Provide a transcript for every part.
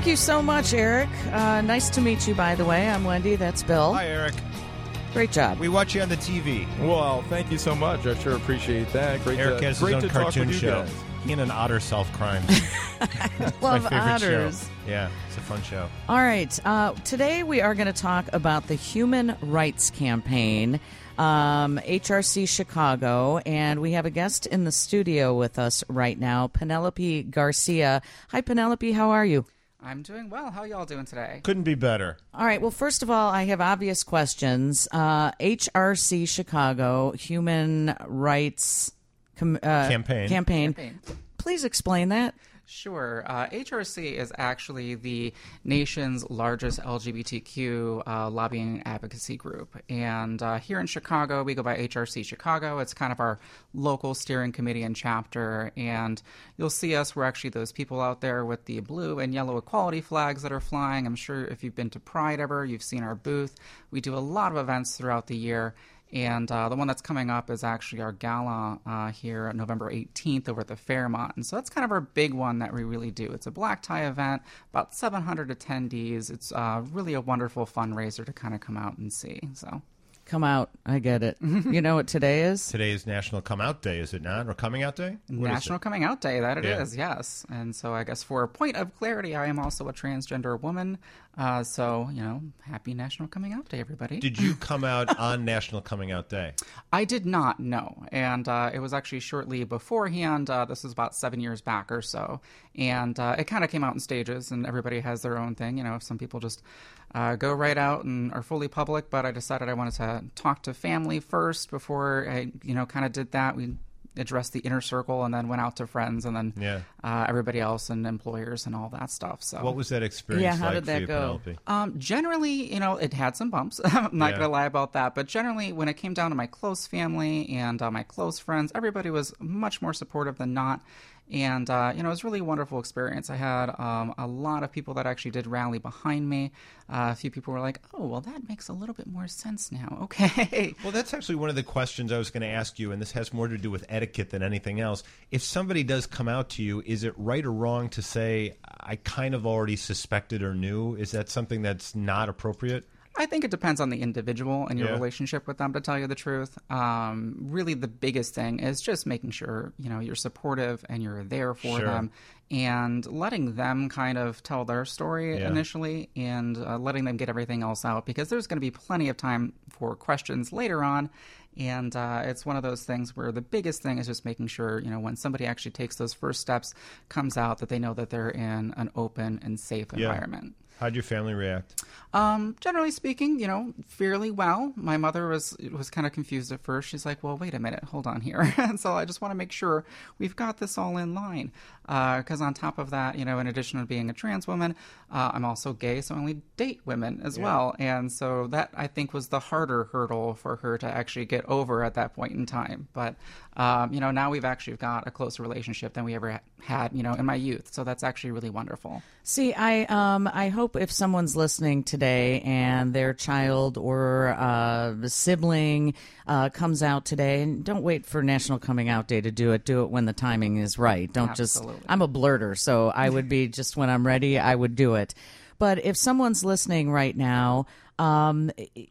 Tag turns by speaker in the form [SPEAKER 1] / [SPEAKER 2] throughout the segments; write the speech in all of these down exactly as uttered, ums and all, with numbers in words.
[SPEAKER 1] Thank you so much, Eric. Uh, nice to meet you, by the way. I'm Wendy. That's Bill.
[SPEAKER 2] Hi, Eric.
[SPEAKER 1] Great job.
[SPEAKER 2] We watch you on the T V.
[SPEAKER 3] Well, thank you so much. I sure appreciate that. Great
[SPEAKER 2] Eric
[SPEAKER 3] to,
[SPEAKER 2] has
[SPEAKER 3] great
[SPEAKER 2] his own
[SPEAKER 3] to talk
[SPEAKER 2] cartoon
[SPEAKER 3] with you
[SPEAKER 2] show.
[SPEAKER 3] guys.
[SPEAKER 2] He and an otter solve crimes.
[SPEAKER 1] Love
[SPEAKER 2] My favorite
[SPEAKER 1] otters.
[SPEAKER 2] show. Yeah, it's a fun show.
[SPEAKER 1] All right. Uh, today we are going to talk about the Human Rights Campaign, um, H R C Chicago, and we have a guest in the studio with us right now, Penelope Garcia. Hi, Penelope. How are you?
[SPEAKER 4] I'm doing well. How y'all doing today?
[SPEAKER 2] Couldn't be better.
[SPEAKER 1] All right. Well, first of all, I have obvious questions. Uh, H R C Chicago, Human Rights com- uh,
[SPEAKER 2] Campaign.
[SPEAKER 1] Campaign.
[SPEAKER 4] Campaign.
[SPEAKER 1] Please explain that.
[SPEAKER 4] Sure. Uh, H R C is actually the nation's largest L G B T Q uh, lobbying advocacy group. And uh, here in Chicago, we go by H R C Chicago. It's kind of our local steering committee and chapter. And you'll see us. We're actually those people out there with the blue and yellow equality flags that are flying. I'm sure if you've been to Pride ever, you've seen our booth. We do a lot of events throughout the year. And uh, the one that's coming up is actually our gala uh, here on November eighteenth over at the Fairmont. And so that's kind of our big one that we really do. It's a black tie event, about seven hundred attendees. It's uh, really a wonderful fundraiser to kind of come out and see. So
[SPEAKER 1] Come out. I get it. You know what today is?
[SPEAKER 2] Today is National Come Out Day, is it not? Or Coming Out Day? What is
[SPEAKER 4] National
[SPEAKER 2] it?
[SPEAKER 4] Coming Out Day, that it
[SPEAKER 2] Yeah.
[SPEAKER 4] is, yes. And so I guess for a point of clarity, I am also a transgender woman. Uh, so, you know, happy National Coming Out Day, everybody.
[SPEAKER 2] Did you come out on National Coming Out Day?
[SPEAKER 4] I did not, no. And uh, it was actually shortly beforehand. Uh, this was about seven years back or so. And uh, it kind of came out in stages, and everybody has their own thing. You know, some people just uh, go right out and are fully public, but I decided I wanted to talk to family first before I, you know, kind of did that. We addressed the inner circle and then went out to friends and then
[SPEAKER 2] Yeah.
[SPEAKER 4] uh, everybody else and employers and all that stuff. So
[SPEAKER 2] What was that experience
[SPEAKER 1] Yeah, how
[SPEAKER 2] like
[SPEAKER 1] did that
[SPEAKER 2] for you,
[SPEAKER 1] go?
[SPEAKER 2] Penelope?
[SPEAKER 4] Um, generally, you know, it had some bumps. I'm not
[SPEAKER 2] Yeah.
[SPEAKER 4] going to lie about that. But generally, when it came down to my close family and uh, my close friends, everybody was much more supportive than not. And, uh, you know, it was really a wonderful experience. I had um, a lot of people that actually did rally behind me. Uh, a few people were like, oh, well, that makes a little bit more sense now. Okay.
[SPEAKER 2] Well, that's actually one of the questions I was going to ask you, and this has more to do with etiquette than anything else. If somebody does come out to you, is it right or wrong to say, I kind of already suspected or knew? Is that something that's not appropriate?
[SPEAKER 4] I think it depends on the individual and your
[SPEAKER 2] Yeah.
[SPEAKER 4] relationship with them, to tell you the truth. Um, really, the biggest thing is just making sure, you know, you're supportive and you're there for
[SPEAKER 2] Sure.
[SPEAKER 4] them and letting them kind of tell their story
[SPEAKER 2] Yeah.
[SPEAKER 4] initially and uh, letting them get everything else out, because there's going to be plenty of time for questions later on. And uh, it's one of those things where the biggest thing is just making sure, you know, when somebody actually takes those first steps, comes out, that they know that they're in an open and safe
[SPEAKER 2] Yeah.
[SPEAKER 4] environment.
[SPEAKER 2] How'd your family react?
[SPEAKER 4] Um, generally speaking, you know, fairly well. My mother was was kind of confused at first. She's like, well, wait a minute, hold on here. And so I just want to make sure we've got this all in line. Because on top of that, you know, in addition to being a trans woman, uh, I'm also gay, so I only date women as
[SPEAKER 2] Yeah.
[SPEAKER 4] well. And so that, I think, was the harder hurdle for her to actually get over at that point in time. But, um, you know, now we've actually got a closer relationship than we ever had, you know, in my youth. So that's actually really wonderful.
[SPEAKER 1] See, I um, I hope if someone's listening today and their child or uh, sibling uh, comes out today, and don't wait for National Coming Out Day to do it. Do it when the timing is right. Don't
[SPEAKER 4] Absolutely.
[SPEAKER 1] just. I'm a blurter, so I would be just when I'm ready, I would do it. But if someone's listening right now, um,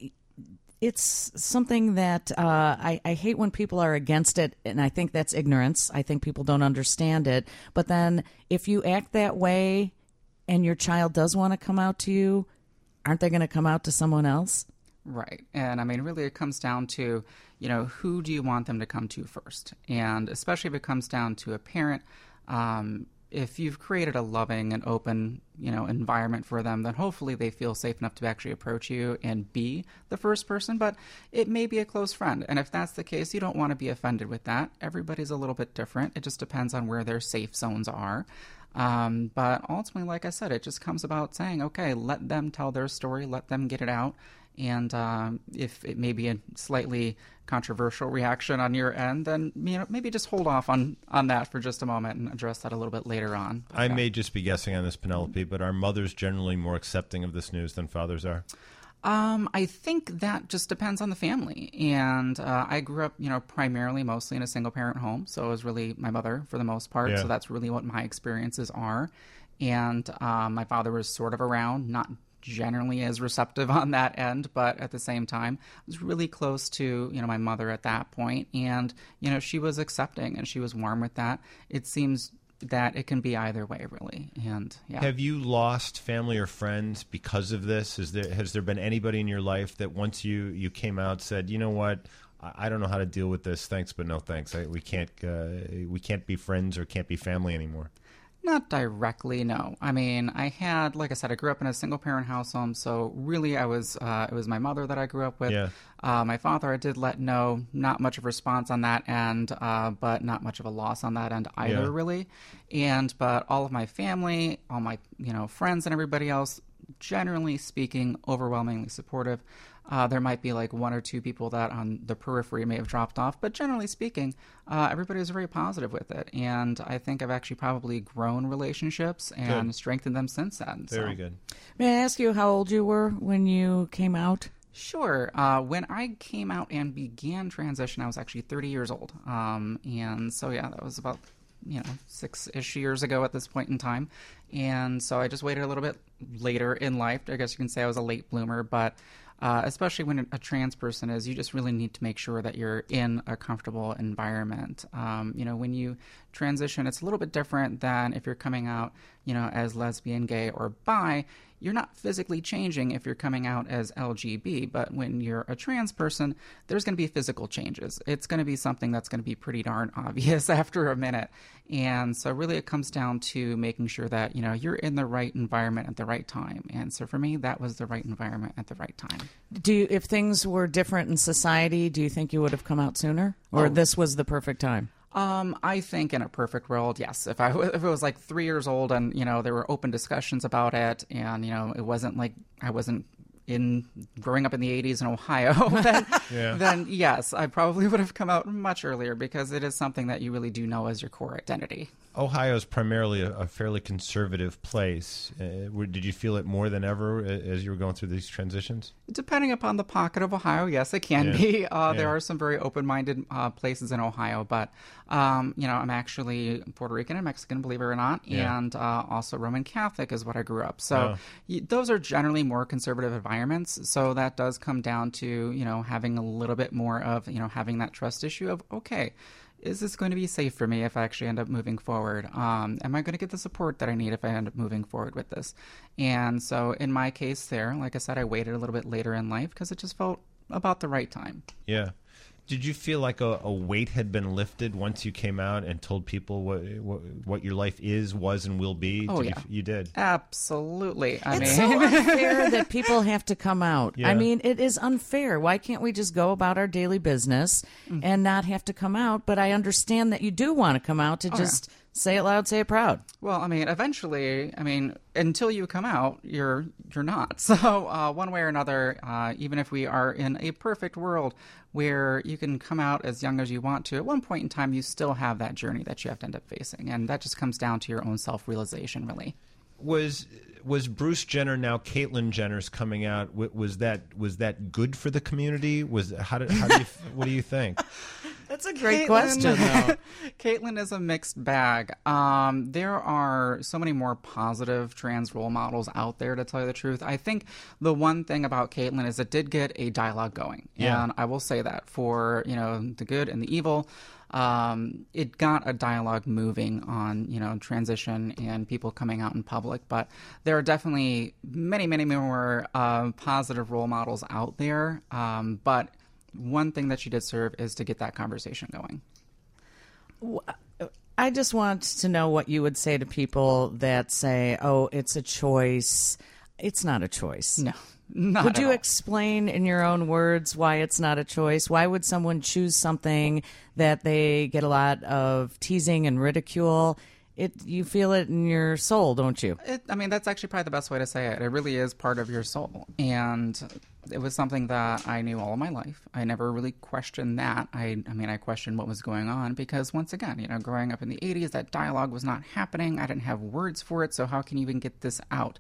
[SPEAKER 1] it's something that uh, I, I hate when people are against it, and I think that's ignorance. I think people don't understand it. But then if you act that way and your child does want to come out to you, aren't they going to come out to someone else?
[SPEAKER 4] Right. And I mean, really, it comes down to, you know, who do you want them to come to first? And especially if it comes down to a parent, um, if you've created a loving and open, you know, environment for them, then hopefully they feel safe enough to actually approach you and be the first person. But it may be a close friend. And if that's the case, you don't want to be offended with that. Everybody's a little bit different. It just depends on where their safe zones are. Um, but ultimately, like I said, it just comes about saying, okay, let them tell their story, let them get it out. And um, if it may be a slightly controversial reaction on your end, then, you know, maybe just hold off on, on that for just a moment and address that a little bit later on. But,
[SPEAKER 2] I
[SPEAKER 4] yeah.
[SPEAKER 2] may just be guessing on this, Penelope, but are mothers generally more accepting of this news than fathers are?
[SPEAKER 4] Um, I think that just depends on the family. And uh, I grew up, you know, primarily mostly in a single parent home. So it was really my mother for the most part.
[SPEAKER 2] Yeah.
[SPEAKER 4] So that's really what my experiences are. And um, my father was sort of around, not generally as receptive on that end, but at the same time, I was really close to, you know, my mother at that point. And, you know, she was accepting and she was warm with that. It seems that it can be either way, really. And yeah.
[SPEAKER 2] Have you lost family or friends because of this? Is there has there been anybody in your life that once you, you came out said, you know what, I, I don't know how to deal with this. Thanks, but no thanks. I, we can't uh, we can't be friends or can't be family anymore.
[SPEAKER 4] Not directly, no. I mean, I had, like I said, I grew up in a single-parent household, so really I was, uh, it was my mother that I grew up with.
[SPEAKER 2] Yeah.
[SPEAKER 4] Uh, my father, I did let know, not much of a response on that end, uh, but not much of a loss on that end either,
[SPEAKER 2] Yeah.
[SPEAKER 4] really. And, but all of my family, all my, you know, friends and everybody else, generally speaking, overwhelmingly supportive. Uh, there might be like one or two people that on the periphery may have dropped off, but generally speaking, uh, everybody was very positive with it. And I think I've actually probably grown relationships and
[SPEAKER 2] Good.
[SPEAKER 4] strengthened them since then.
[SPEAKER 2] Very
[SPEAKER 4] so.
[SPEAKER 2] good.
[SPEAKER 1] May I ask you how old you were when you came out?
[SPEAKER 4] Sure. Uh, when I came out and began transition, I was actually thirty years old. Um, and so, yeah, that was about, you know, six-ish years ago at this point in time. And so I just waited a little bit later in life. I guess you can say I was a late bloomer, but uh, especially when a trans person is, you just really need to make sure that you're in a comfortable environment. Um, you know, when you transition, it's a little bit different than if you're coming out, you know, as lesbian, gay, or bi. You're not physically changing if you're coming out as L G B, but when you're a trans person, there's going to be physical changes. It's going to be something that's going to be pretty darn obvious after a minute. And so really it comes down to making sure that, you know, you're in the right environment at the right time. And so for me, that was the right environment at the right time.
[SPEAKER 1] Do you, if things were different in society, do you think you would have come out sooner? Or
[SPEAKER 4] Oh.
[SPEAKER 1] this was the perfect time?
[SPEAKER 4] Um, I think in a perfect world, yes. If I if it was like three years old and, you know, there were open discussions about it and, you know, it wasn't like I wasn't in growing up in the eighties in Ohio, then,
[SPEAKER 2] Yeah.
[SPEAKER 4] then yes, I probably would have come out much earlier because it is something that you really do know as your core identity.
[SPEAKER 2] Ohio is primarily a, a fairly conservative place. Uh, were- did you feel it more than ever a- as you were going through these transitions?
[SPEAKER 4] Depending upon the pocket of Ohio, yes, it can
[SPEAKER 2] Yeah.
[SPEAKER 4] be. Uh, There
[SPEAKER 2] Yeah.
[SPEAKER 4] are some very open-minded uh, places in Ohio, but um, you know, I'm actually Puerto Rican and Mexican, believe it or not,
[SPEAKER 2] Yeah.
[SPEAKER 4] and uh, also Roman Catholic is what I grew up. So
[SPEAKER 2] Oh.
[SPEAKER 4] y- those are generally more conservative environments. So that does come down to, you know, having a little bit more of, you know, having that trust issue of, okay, is this going to be safe for me if I actually end up moving forward? Um, am I going to get the support that I need if I end up moving forward with this? And so in my case there, like I said, I waited a little bit later in life because it just felt about the right time.
[SPEAKER 2] Yeah. Did you feel like a, a weight had been lifted once you came out and told people what what, what your life is, was, and will be?
[SPEAKER 4] Oh,
[SPEAKER 2] did
[SPEAKER 4] yeah.
[SPEAKER 2] You, you did.
[SPEAKER 4] Absolutely. I
[SPEAKER 1] It's
[SPEAKER 4] mean,
[SPEAKER 1] so unfair that people have to come out.
[SPEAKER 2] Yeah.
[SPEAKER 1] I mean, it is unfair. Why can't we just go about our daily business
[SPEAKER 4] Mm.
[SPEAKER 1] and not have to come out? But I understand that you do want to come out to
[SPEAKER 4] Oh,
[SPEAKER 1] just say it loud, say it proud.
[SPEAKER 4] well, I mean, eventually, I mean, until you come out, you're you're not. So uh, one way or another, uh, even if we are in a perfect world where you can come out as young as you want to, at one point in time, you still have that journey that you have to end up facing, and that just comes down to your own self-realization, really.
[SPEAKER 2] Was was Bruce Jenner, now Caitlyn Jenner's coming out? wa- Was that was that good for the community? Was how did how do you what do you think?
[SPEAKER 1] That's a great
[SPEAKER 4] Caitlyn-
[SPEAKER 1] question, though.
[SPEAKER 4] Caitlyn is a mixed bag. Um, there are so many more positive trans role models out there, to tell you the truth. I think the one thing about Caitlyn is it did get a dialogue going.
[SPEAKER 2] Yeah.
[SPEAKER 4] And I will say that for, you know, the good and the evil, um, it got a dialogue moving on, you know, transition and people coming out in public. But there are definitely many, many more uh, positive role models out there. Um, but one thing that she did serve is to get that conversation going.
[SPEAKER 1] I just want to know what you would say to people that say, oh, it's a choice. It's not a choice.
[SPEAKER 4] No, not
[SPEAKER 1] Would
[SPEAKER 4] at
[SPEAKER 1] you
[SPEAKER 4] all.
[SPEAKER 1] explain in your own words why it's not a choice? Why would someone choose something that they get a lot of teasing and ridicule? It, you feel it in your soul, don't you?
[SPEAKER 4] It, I mean, that's actually probably the best way to say it. It really is part of your soul. And It was something that I knew all of my life. I never really questioned that. I, I mean, I questioned what was going on because, once again, you know, growing up in the eighties, that dialogue was not happening. I didn't have words for it, so how can you even get this out?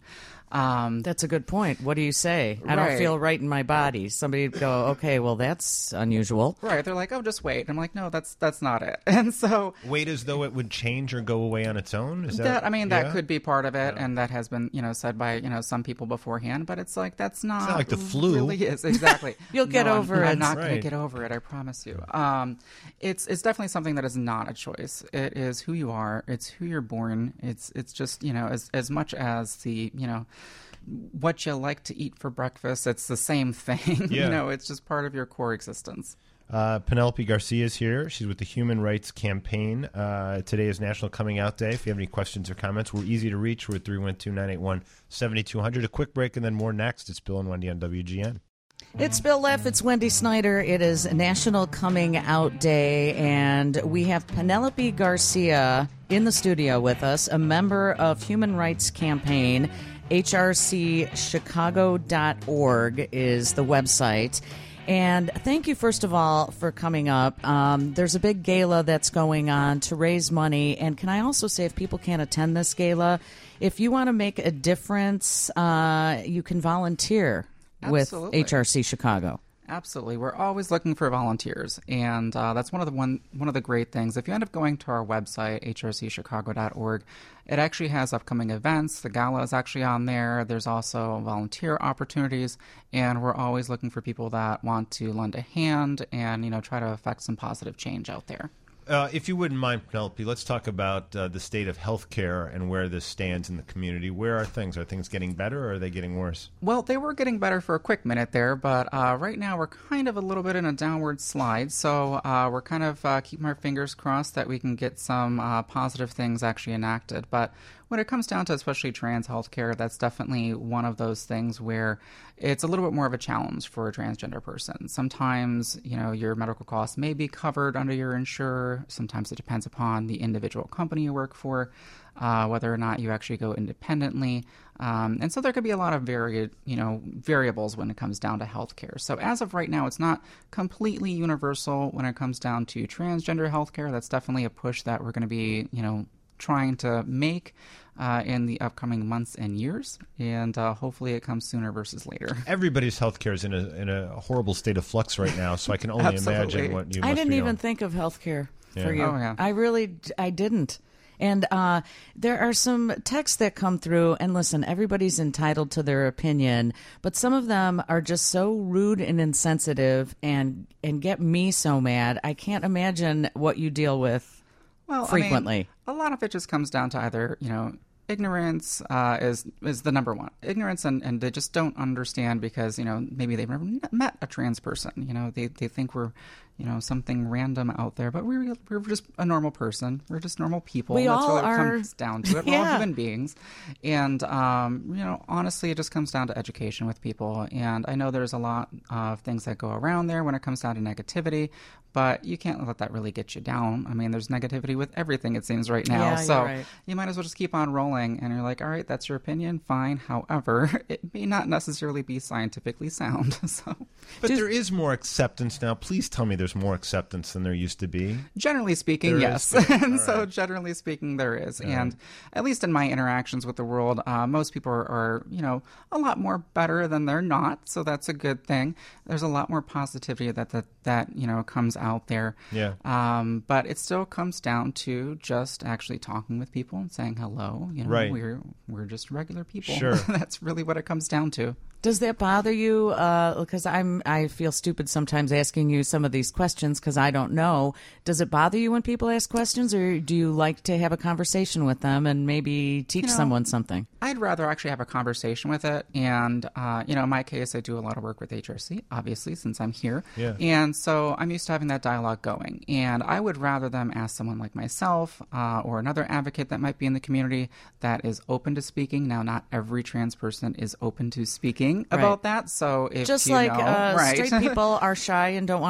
[SPEAKER 4] Um,
[SPEAKER 1] That's a good point. What do you say? I
[SPEAKER 4] Right.
[SPEAKER 1] don't feel right in my body. Somebody would go, okay, well, that's unusual.
[SPEAKER 4] right. They're like, oh, just wait. I'm like, no, that's that's not it. And so
[SPEAKER 2] Wait as though it would change or go away on its own? Is that,
[SPEAKER 4] that, I mean, that
[SPEAKER 2] yeah?
[SPEAKER 4] could be part of it, and that has been, you know, said by, you know, some people beforehand, but it's like, that's not,
[SPEAKER 2] not like the flu.
[SPEAKER 4] really is. Exactly.
[SPEAKER 1] You'll get
[SPEAKER 4] No, I'm-
[SPEAKER 1] over
[SPEAKER 4] I'm
[SPEAKER 1] it.
[SPEAKER 4] not going
[SPEAKER 2] Right.
[SPEAKER 4] to get over it, I promise you. Um, it's it's definitely something that is not a choice. It is who you are. It's who you're born. It's it's just, you know, as as much as the, you know, what you like to eat for breakfast, it's the same thing.
[SPEAKER 2] Yeah.
[SPEAKER 4] You know, it's just part of your core existence.
[SPEAKER 2] Uh, Penelope Garcia is here. She's with the Human Rights Campaign. Uh, today is National Coming Out Day. If you have any questions or comments, we're easy to reach. We're at three one two, nine eight one, seven two zero zero. A quick break and then more next. It's Bill and Wendy on W G N.
[SPEAKER 1] It's Bill Leff. It's Wendy Snyder. It is National Coming Out Day, and we have Penelope Garcia in the studio with us, a member of Human Rights Campaign. H R C Chicago dot org is the website. And thank you, first of all, for coming up. Um, there's a big gala that's going on to raise money. And can I also say, if people can't attend this gala, if you want to make a difference, uh, you can volunteer with
[SPEAKER 4] Absolutely.
[SPEAKER 1] H R C Chicago.
[SPEAKER 4] Absolutely. We're always looking for volunteers, and uh, that's one of the one one of the great things. If you end up going to our website, H R C Chicago dot org, it actually has upcoming events. The gala is actually on there. There's also volunteer opportunities, and we're always looking for people that want to lend a hand and, you know, try to affect some positive change out there.
[SPEAKER 2] Uh, if you wouldn't mind, Penelope, let's talk about uh, the state of healthcare and where this stands in the community. Where are things? Are things getting better or are they getting worse?
[SPEAKER 4] Well, they were getting better for a quick minute there, but uh, right now we're kind of a little bit in a downward slide. So uh, we're kind of uh, keeping our fingers crossed that we can get some uh, positive things actually enacted. But when it comes down to especially trans healthcare, that's definitely one of those things where it's a little bit more of a challenge for a transgender person. Sometimes, you know, your medical costs may be covered under your insurer. Sometimes it depends upon the individual company you work for, uh, whether or not you actually go independently. Um, and so there could be a lot of varied, you know, variables when it comes down to healthcare. So as of right now, it's not completely universal when it comes down to transgender healthcare. That's definitely a push that we're going to be, you know, trying to make uh, in the upcoming months and years, and uh, hopefully it comes sooner versus later.
[SPEAKER 2] Everybody's healthcare is in a in a horrible state of flux right now, so I can only
[SPEAKER 4] Absolutely.
[SPEAKER 2] imagine what you.
[SPEAKER 1] I
[SPEAKER 2] must
[SPEAKER 1] didn't
[SPEAKER 2] be
[SPEAKER 1] even
[SPEAKER 2] going.
[SPEAKER 1] think of healthcare
[SPEAKER 2] Yeah.
[SPEAKER 1] for you.
[SPEAKER 4] Oh, yeah.
[SPEAKER 1] I really, I didn't. And uh, there are some texts that come through, and listen, everybody's entitled to their opinion, but some of them are just so rude and insensitive and, and get me so mad. I can't imagine what you deal with
[SPEAKER 4] Well,
[SPEAKER 1] frequently.
[SPEAKER 4] I mean, a lot of it just comes down to either, you know, ignorance uh, is is the number one. Ignorance, and, and they just don't understand because, you know, maybe they've never met a trans person. You know, they, they think we're, you know, something random out there, but we're we're just a normal person. We're just normal people.
[SPEAKER 1] We
[SPEAKER 4] That's
[SPEAKER 1] all
[SPEAKER 4] what it
[SPEAKER 1] are-
[SPEAKER 4] comes down to it. We're all
[SPEAKER 1] Yeah.
[SPEAKER 4] human beings. And, um, you know, honestly, it just comes down to education with people. And I know there's a lot of things that go around there when it comes down to negativity, but you can't let that really get you down. I mean, there's negativity with everything, it seems, right now.
[SPEAKER 1] Yeah, you're
[SPEAKER 4] so
[SPEAKER 1] right.
[SPEAKER 4] you might as well just keep on rolling. And you're like, all right, that's your opinion. Fine. However, it may not necessarily be scientifically sound. So
[SPEAKER 2] But
[SPEAKER 1] Just-
[SPEAKER 2] there is more acceptance now. Please tell me there's more acceptance than there used to be.
[SPEAKER 4] generally speaking,
[SPEAKER 2] There
[SPEAKER 4] yes.
[SPEAKER 2] is.
[SPEAKER 4] and
[SPEAKER 2] All
[SPEAKER 4] so
[SPEAKER 2] right.
[SPEAKER 4] generally speaking, there is. And at least in my interactions with the world, uh, most people are, are, you know, a lot more better than they're not. So that's a good thing. There's a lot more positivity that, that, that you know, comes out there.
[SPEAKER 2] Yeah.
[SPEAKER 4] Um, but it still comes down to just actually talking with people and saying hello. You know,
[SPEAKER 2] Right.
[SPEAKER 4] we're, we're just regular people.
[SPEAKER 2] Sure.
[SPEAKER 4] That's really what it comes down to.
[SPEAKER 1] Does that bother you? Because I'm, I feel stupid sometimes asking you some of these questions because I don't know. Does it bother you when people ask questions, or do you like to have a conversation with them and maybe teach
[SPEAKER 4] You know,
[SPEAKER 1] someone something?
[SPEAKER 4] I'd rather actually have a conversation with it. And, uh, you know, in my case, I do a lot of work with H R C, obviously, since I'm here.
[SPEAKER 2] Yeah.
[SPEAKER 4] And so I'm used to having that dialogue going. And I would rather them ask someone like myself uh, or another advocate that might be in the community that is open to speaking. Now, not every trans person is open to speaking
[SPEAKER 1] Right.
[SPEAKER 4] about that. So if
[SPEAKER 1] Just
[SPEAKER 4] you
[SPEAKER 1] like
[SPEAKER 4] know,
[SPEAKER 1] uh,
[SPEAKER 4] right.
[SPEAKER 1] straight people are shy and don't want to talk about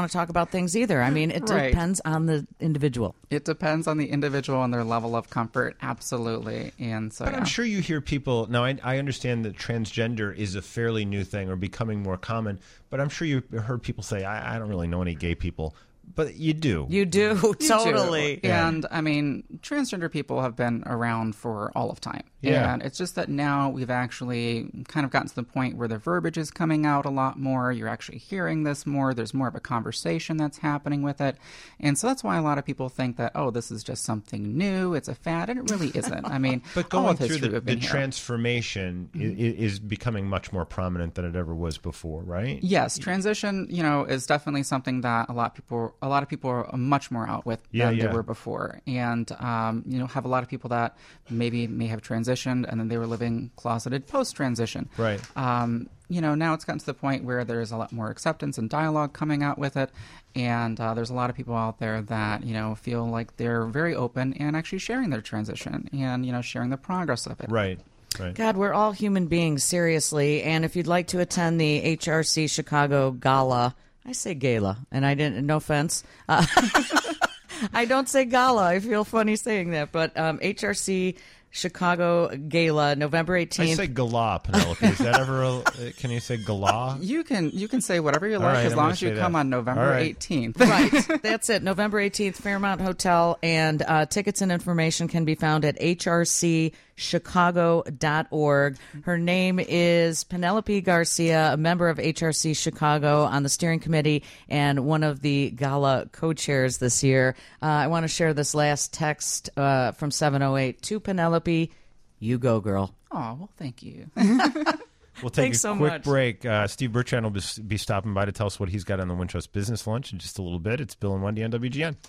[SPEAKER 1] about things either. I mean, it
[SPEAKER 4] Right.
[SPEAKER 1] depends on the individual.
[SPEAKER 4] It depends on the individual and their level of comfort, absolutely. And so,
[SPEAKER 2] But
[SPEAKER 4] yeah.
[SPEAKER 2] I'm sure you hear people now. I, I understand that transgender is a fairly new thing or becoming more common. But I'm sure you heard people say, "I, I don't really know any gay people," but you do.
[SPEAKER 1] You do,
[SPEAKER 4] You
[SPEAKER 1] totally.
[SPEAKER 4] do. And I mean, transgender people have been around for all of time.
[SPEAKER 2] Yeah.
[SPEAKER 4] And it's just that now we've actually kind of gotten to the point where the verbiage is coming out a lot more. You're actually hearing this more. There's more of a conversation that's happening with it. And so that's why a lot of people think that, oh, this is just something new. It's a fad. And it really isn't. I mean,
[SPEAKER 2] But
[SPEAKER 4] all
[SPEAKER 2] going
[SPEAKER 4] of
[SPEAKER 2] through
[SPEAKER 4] history
[SPEAKER 2] the,
[SPEAKER 4] we've
[SPEAKER 2] the
[SPEAKER 4] been here.
[SPEAKER 2] transformation i is becoming much more prominent than it ever was before, right?
[SPEAKER 4] Yes, transition, you know, is definitely something that a lot of people, a lot of people are much more out with
[SPEAKER 2] Yeah,
[SPEAKER 4] than
[SPEAKER 2] yeah.
[SPEAKER 4] they were before, and um, you know, have a lot of people that maybe may have transitioned and then they were living closeted post-transition.
[SPEAKER 2] Right.
[SPEAKER 4] Um, you know, now it's gotten to the point where there's a lot more acceptance and dialogue coming out with it, and uh, there's a lot of people out there that you know feel like they're very open and actually sharing their transition and you know sharing the progress of it.
[SPEAKER 2] Right. Right.
[SPEAKER 1] God, we're all human beings, seriously. And if you'd like to attend the H R C Chicago Gala, I say gala, and I didn't, no offense. Uh, I don't say gala. I feel funny saying that. But um, H R C Chicago Gala, November
[SPEAKER 2] I
[SPEAKER 1] eighteenth.
[SPEAKER 2] say gala, Penelope. Is that ever? A, can you say gala?
[SPEAKER 4] You can you can say whatever you
[SPEAKER 2] All
[SPEAKER 4] like
[SPEAKER 2] right,
[SPEAKER 4] as
[SPEAKER 2] I'm
[SPEAKER 4] long
[SPEAKER 2] gonna
[SPEAKER 4] as you
[SPEAKER 2] say
[SPEAKER 4] come
[SPEAKER 2] that.
[SPEAKER 4] on November
[SPEAKER 2] All right.
[SPEAKER 4] eighteenth.
[SPEAKER 1] Right. That's it. November eighteenth, Fairmount Hotel. And uh, tickets and information can be found at h r c chicago dot org. Her name is Penelope Garcia, a member of H R C Chicago on the steering committee and one of the gala co-chairs this year. Uh, I want to share this last text uh, from seven oh eight to Penelope. You go, girl.
[SPEAKER 4] Oh, well, thank you.
[SPEAKER 2] We'll take
[SPEAKER 1] Thanks
[SPEAKER 2] a
[SPEAKER 1] so
[SPEAKER 2] quick
[SPEAKER 1] much.
[SPEAKER 2] break. Uh, Steve Burchard will be, be stopping by to tell us what he's got on the Wintrust Business Lunch in just a little bit. It's Bill and Wendy on W G N.